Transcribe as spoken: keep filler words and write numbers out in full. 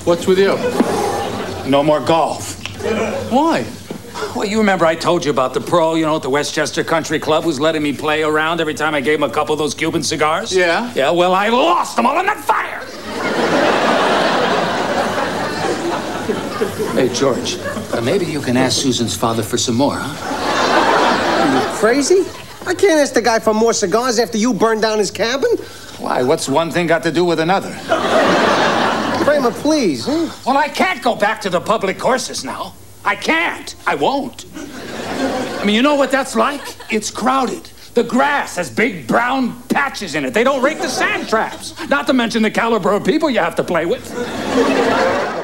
What's with you? No more golf. Why? Well, you remember I told you about the pro, you know, at the Westchester Country Club who's letting me play around every time I gave him a couple of those Cuban cigars? Yeah? Yeah, well, I lost them all in that fire. Hey, George, uh, maybe you can ask Susan's father for some more, huh? Are you crazy? I can't ask the guy for more cigars after you burned down his cabin. Why? What's one thing got to do with another? Kramer, please. Huh? Well, I can't go back to the public courses now. I can't. I won't. I mean, you know what that's like? It's crowded. The grass has big brown patches in it. They don't rake the sand traps. Not to mention the caliber of people you have to play with.